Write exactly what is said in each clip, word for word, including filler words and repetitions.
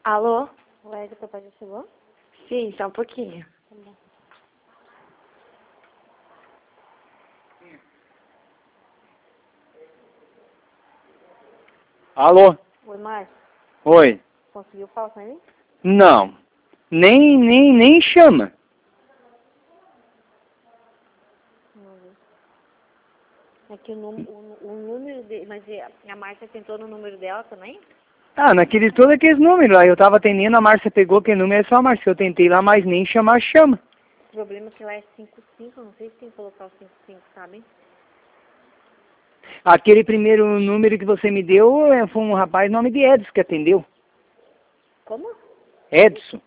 Alô? O Ed, teu pai já chegou? Sim, só um pouquinho. Tá bom. Alô? Oi, Márcio. Oi. Conseguiu falar com ele? Não. Nem, nem, nem chama. Não vi. É que o, num, o, o número dele... Mas a Márcia tentou no número dela também? Ah, naquele, todo aqueles números lá. Eu tava atendendo, a Márcia pegou aquele número, é só a Márcia. Eu tentei lá, mas nem chamar, chama. O problema é que lá é cinco cinco, não sei se tem que colocar o cinco cinco, sabe? Aquele primeiro número que você me deu é, foi um rapaz nome de Edson que atendeu. Como? Edson.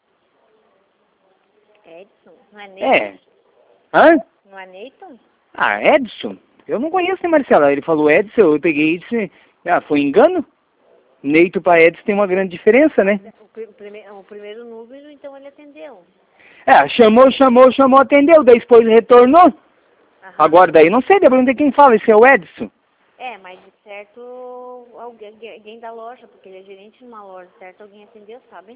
Edson? Não é Neyton? É. Hã? Não é Neyton? Ah, Edson? Eu não conheço, né, Marcela? Ele falou Edson, eu peguei e disse... Ah, foi engano? Neito para Edson tem uma grande diferença, né? O, pri- o prime- o primeiro número, então ele atendeu. É, chamou, chamou, chamou, atendeu, daí depois retornou. Aham. Agora daí não sei, dá pra não ter quem fala, esse é o Edson. É, mas de certo alguém, alguém da loja, porque ele é gerente numa loja, certo? Alguém atendeu, sabe?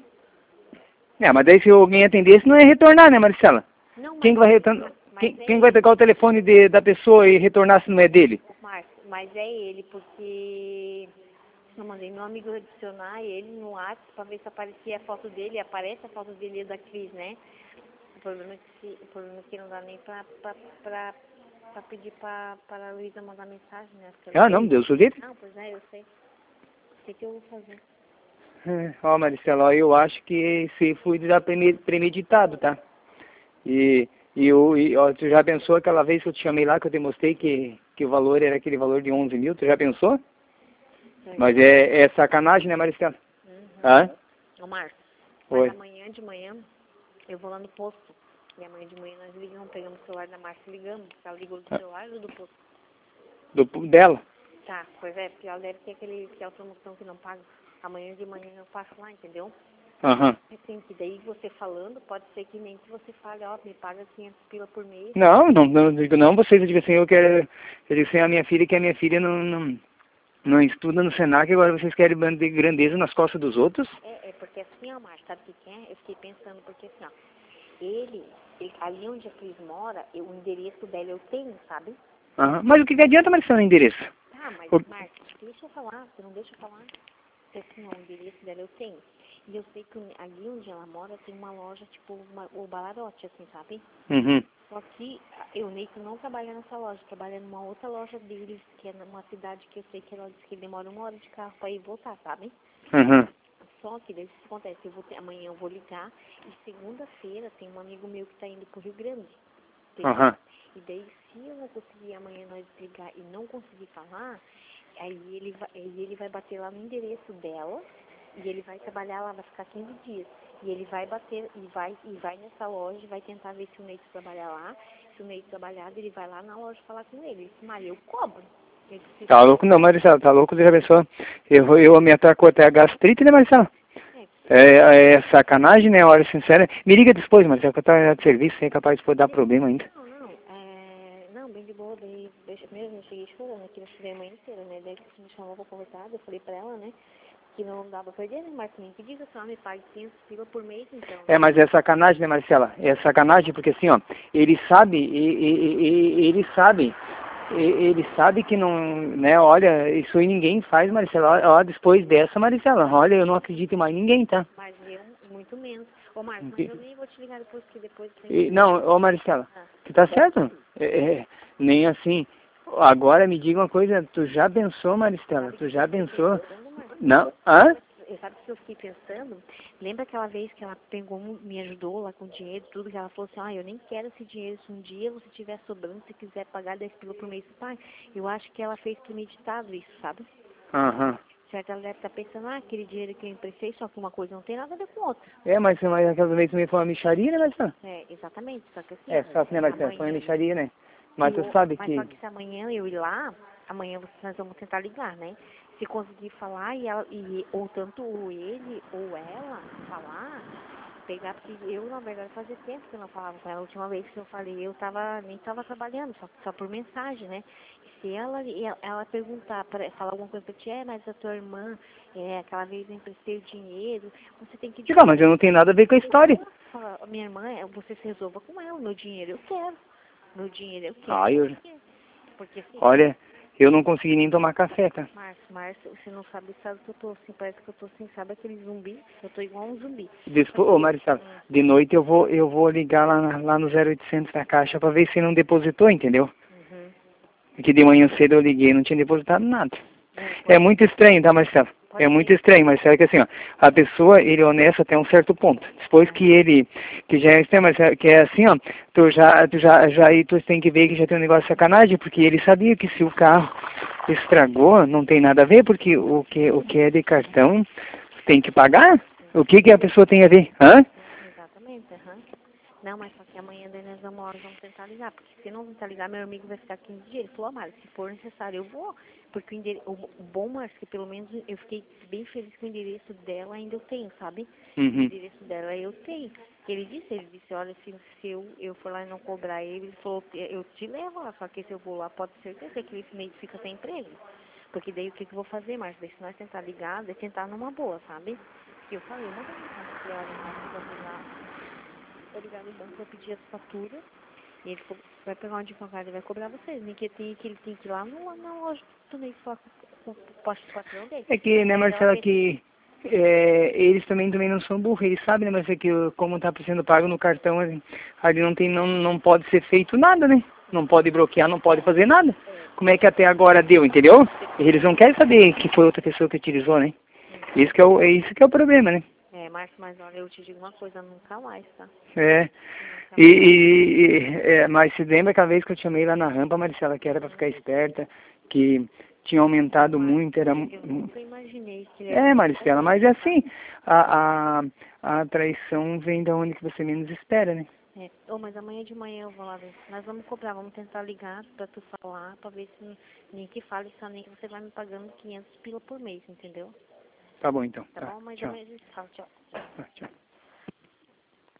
É, mas daí se alguém atendesse não é retornar, né, Marcela? Não, mas, Quem vai retornar? mas Quem, é quem vai ele, pegar o telefone de, da pessoa e retornar se não é dele? Márcio, mas é ele, porque eu mandei meu amigo adicionar ele no WhatsApp pra ver se aparecia a foto dele, aparece a foto dele e da Cris, né? O problema é que, o problema é que não dá nem pra, pra, pra, pra pedir pra, pra Luísa mandar mensagem, né? Porque Ah, ela- não, Deus o livre. Não, pois é, eu sei. O que que eu vou fazer? É, ó, Marcela, ó, eu acho que esse foi já preme- premeditado, tá? E, e, eu, e ó, tu já pensou aquela vez que eu te chamei lá, que eu te mostrei que, que o valor era aquele valor de onze mil, tu já pensou? Mas é, é sacanagem, né, Marcela? Uhum. Hã? Ô, Márcio, mas Oi. amanhã de manhã eu vou lá no posto. E amanhã de manhã nós ligamos, pegamos o celular da Márcia e ligamos. Ela ligou do celular ou do posto? Do, dela? Tá, pois é, porque ela deve ter aquele, aquela promoção que não paga. Amanhã de manhã eu passo lá, entendeu? Aham. Assim, que daí você falando, pode ser que nem que você fale, ó, me paga quinhentos pila por mês. Não, não, não digo não, vocês, eu digo assim, eu quero, eu digo assim, a minha filha, que a minha filha não, não, não estuda no Senac, agora vocês querem bater grandeza nas costas dos outros? É, é porque assim, ó, Márcio, sabe o que que é? Eu fiquei pensando, porque assim, ó, ele, ele ali onde a Cris mora, eu, o endereço dela eu tenho, sabe? Aham. Mas o que, que adianta, Marcelo, o endereço? Tá, mas, O- Márcio, deixa eu falar, você não deixa eu falar. Porque assim, ó, o endereço dela eu tenho. E eu sei que o- ali onde ela mora tem uma loja, tipo, uma, o Balarote, assim, sabe? Uhum. Só que a- eu, Neito, não trabalha nessa loja, trabalha numa outra loja deles, que é numa cidade que eu sei que ela disse que demora uma hora de carro pra ir e voltar, sabe? Uhum. Só que daí o que acontece, eu vou ter, amanhã eu vou ligar e segunda-feira tem um amigo meu que tá indo pro Rio Grande, entendeu? Aham. E daí se eu não conseguir amanhã nós ligar e não conseguir falar, aí ele vai, aí ele vai bater lá no endereço dela e ele vai trabalhar lá, vai ficar quinze dias. E ele vai bater e vai, e vai nessa loja e vai tentar ver se o Neito trabalhar lá. Se o Neito trabalhar, ele vai lá na loja falar com ele. Ele disse, Maria, eu cobro. Ele disse, Tá louco não, Marcelo, tá louco, Deus abençoe. Eu, eu me atacou até a gastrite, né, Marcelo? é, É, é sacanagem, né, hora sincera. Me liga depois, Marcelo, que eu tô de serviço, é capaz de poder dar problema ainda. não, não, é, não, bem de boa, daí, deixa, mesmo, eu cheguei chorando aqui, eu chorei a manhã inteira, né, daí que me chamou pra conversar, eu falei pra ela, né, que não dava pra perder, né, Marcinho, que diz assim, ó, me pague quinhentos pila por mês, então. É, mas é sacanagem, né, Marcela? É sacanagem porque assim, ó, ele sabe, e- e- e- ele sabe, e- ele sabe que não, né, olha, isso aí ninguém faz, Marcela. Ó, ó, depois dessa, Marcela, olha, eu não acredito em mais ninguém, tá? Mas eu, muito menos. Ô, Marcos, mas eu nem vou te ligar depois, que depois tem... E, não, ô Marcela, Ah, que tá certo? É, é, nem assim. Agora me diga uma coisa, tu já pensou, Maristela? Tu já pensou? pensando, Marcos? Não? Hã? Eu sabe o que eu fiquei pensando? Lembra aquela vez que ela pegou, um- me ajudou lá com dinheiro e tudo, que ela falou assim, ah, eu nem quero esse dinheiro, se um dia você tiver sobrando, se quiser pagar dez pila por mês, pai, eu acho que ela fez premeditado isso, sabe? Aham. Certo, ela deve estar pensando, ah, aquele dinheiro que eu emprestei, só que uma coisa não tem nada a ver com outra. É, mas, mas aquela vez também foi uma micharia, né, Maristela? É, exatamente, só que assim, É, só que, né, Maristela, foi uma amanhã, micharia, né? Mas se tu eu- sabe mas só que... que se amanhã eu ir lá, amanhã você- nós vamos tentar ligar, né? Se conseguir falar, e, ela, e ou tanto ele ou ela falar, pegar, porque eu, na verdade, fazia tempo que eu não falava com ela. A última vez que eu falei, eu tava, nem tava trabalhando, só, só por mensagem, né? E se ela, ela, ela perguntar, pra, falar alguma coisa pra ti, é, mas a tua irmã, é, aquela vez eu emprestei o dinheiro, você tem que... Diga, mas eu não tenho nada a ver com a história. Fala, minha irmã, é, você se resolva com ela, meu dinheiro eu quero. Meu dinheiro eu quero. Ah, eu... Porque assim... Olha, eu não consegui nem tomar café, tá? Márcio, Márcio, você não sabe o estado que eu tô, assim, parece que eu tô assim, sabe aquele zumbi? Eu tô igual um zumbi. Despo... Ô, Maricela, Hum. de noite eu vou, eu vou ligar lá, na- lá no zero oitocentos da Caixa pra ver se não depositou, entendeu? Uhum. Porque de manhã cedo eu liguei e não tinha depositado nada. É, É muito estranho, tá, Marcelo? pode É muito ser. estranho, Marcelo, que assim, ó, a pessoa, ele é honesto até um certo ponto. Depois que ele, que já é estranho, Marcelo, que é assim, ó, tu já, tu já, já aí tu tem que ver que já tem um negócio de sacanagem, porque ele sabia que se o carro estragou, não tem nada a ver, porque o que, o que é de cartão tem que pagar. O que que a pessoa tem a ver? Hã? Exatamente, aham. Não, mas só que amanhã daí nós vamos, nós vamos tentar ligar, porque se não tentar ligar, meu amigo vai ficar quinze dias. Ele falou, Mara, se for necessário eu vou, porque o, endere... o o bom, Márcio, que pelo menos eu fiquei bem feliz que o endereço dela ainda eu tenho, sabe? Uhum. O endereço dela eu tenho. Ele disse, ele disse, olha, se, se eu, eu for lá e não cobrar ele, ele falou, eu te levo lá, só que se eu vou lá, pode ter certeza que ele meio que fica sem emprego. Porque daí o que, que eu vou fazer, Márcio? Daí se nós tentar ligar, é tentar numa boa, sabe? Porque eu falei, eu mandei mensagem pra ela, Márcio, pra ligar. Vou ligar no banco, vou pedir as faturas. E ele falou, vai pegar um advogado e vai cobrar vocês. Nem que, tem, que ele tem que ir lá no, na loja também falar com, com, com o patrão dele. É que, né, Mas ela Marcela, fez, que é, eles também também não são burros, eles sabem, né, mas é que como tá sendo pago no cartão, ali ali não tem, não, não pode ser feito nada, né? Não pode bloquear, não pode fazer nada. Como é que até agora deu, entendeu? Eles não querem saber que foi outra pessoa que utilizou, né? Isso que é o, é isso que é o problema, né? é, Márcio, mas olha, eu te digo uma coisa, nunca mais, tá? É. Nunca E, mais. e, e é, mas se lembra aquela vez que eu te chamei lá na rampa, Maricela, que era pra ficar esperta, que tinha aumentado Márcio, muito, era... eu nunca imaginei que ele É, era Maricela, assim, mas é assim, sabe? a, a, a traição vem da onde que você menos espera, né? É. Oh, mas amanhã de manhã eu vou lá ver. Nós vamos cobrar, vamos tentar ligar pra tu falar, pra ver se nem que fale só nem que você vai me pagando quinhentos pila por mês, entendeu? Tá bom então, Tá tá, bom? Mas tchau. amanhã a gente fala, tchau. Tá, tchau.